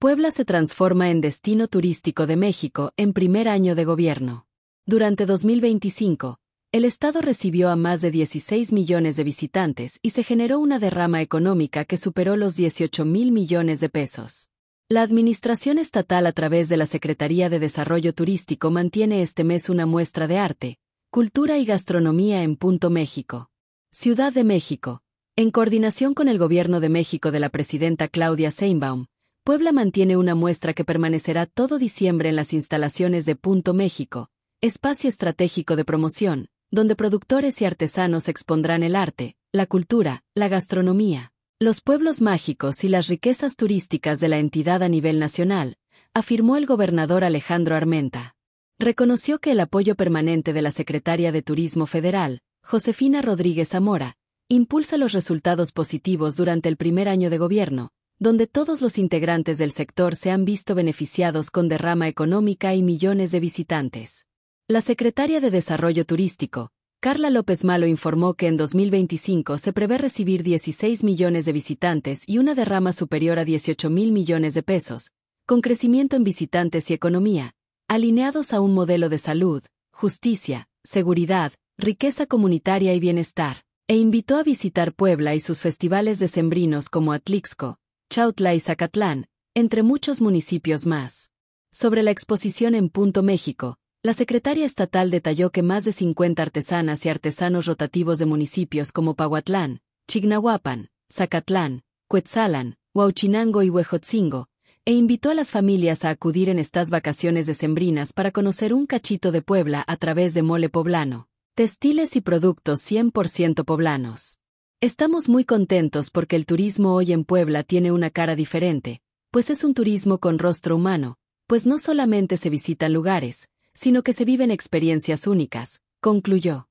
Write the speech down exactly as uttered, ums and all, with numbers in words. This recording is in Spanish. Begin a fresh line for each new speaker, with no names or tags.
Puebla se transforma en destino turístico de México en primer año de gobierno. Durante dos mil veinticinco, el estado recibió a más de dieciséis millones de visitantes y se generó una derrama económica que superó los dieciocho mil millones de pesos. La administración estatal a través de la Secretaría de Desarrollo Turístico mantiene este mes una muestra de arte, cultura y gastronomía en Punto México. Ciudad de México. En coordinación con el Gobierno de México de la presidenta Claudia Sheinbaum, Puebla mantiene una muestra que permanecerá todo diciembre en las instalaciones de Punto México, espacio estratégico de promoción, donde productores y artesanos expondrán el arte, la cultura, la gastronomía, los pueblos mágicos y las riquezas turísticas de la entidad a nivel nacional, afirmó el gobernador Alejandro Armenta. Reconoció que el apoyo permanente de la secretaria de Turismo Federal, Josefina Rodríguez Zamora, impulsa los resultados positivos durante el primer año de gobierno, donde todos los integrantes del sector se han visto beneficiados con derrama económica y millones de visitantes. La secretaria de Desarrollo Turístico, Carla López Malo, informó que en dos mil veinticinco se prevé recibir dieciséis millones de visitantes y una derrama superior a dieciocho mil millones de pesos, con crecimiento en visitantes y economía, alineados a un modelo de salud, justicia, seguridad, riqueza comunitaria y bienestar, e invitó a visitar Puebla y sus festivales decembrinos como Atlixco, Chautla y Zacatlán, entre muchos municipios más. Sobre la exposición en Punto México, la secretaria estatal detalló que más de cincuenta artesanas y artesanos rotativos de municipios como Pahuatlán, Chignahuapan, Zacatlán, Cuetzalan, Huauchinango y Huejotzingo, e invitó a las familias a acudir en estas vacaciones decembrinas para conocer un cachito de Puebla a través de mole poblano, textiles y productos cien por ciento poblanos. Estamos muy contentos porque el turismo hoy en Puebla tiene una cara diferente, pues es un turismo con rostro humano, pues no solamente se visitan lugares, sino que se viven experiencias únicas, concluyó.